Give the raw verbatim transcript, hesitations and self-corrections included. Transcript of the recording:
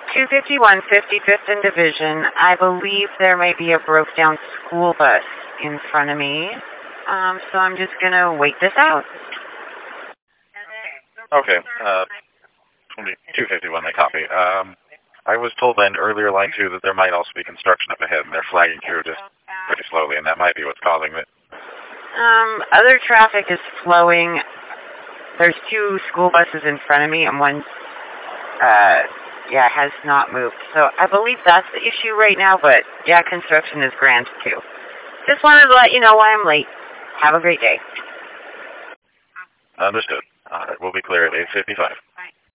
two fifty-one fifty-fifth and Division. I believe there might be a broke down school bus in front of me. Um, so I'm just going to wait this out. Okay. Uh, two fifty-one, they copy. Um, I was told by an earlier line, too, that there might also be construction up ahead, and they're flagging through just pretty slowly, and that might be what's causing it. Um, other traffic is flowing. There's two school buses in front of me, and one, uh, yeah, has not moved. So I believe that's the issue right now, but, yeah, construction is grand, too. Just wanted to let you know why I'm late. Have a great day. Understood. All right, we'll be clear at eight fifty-five.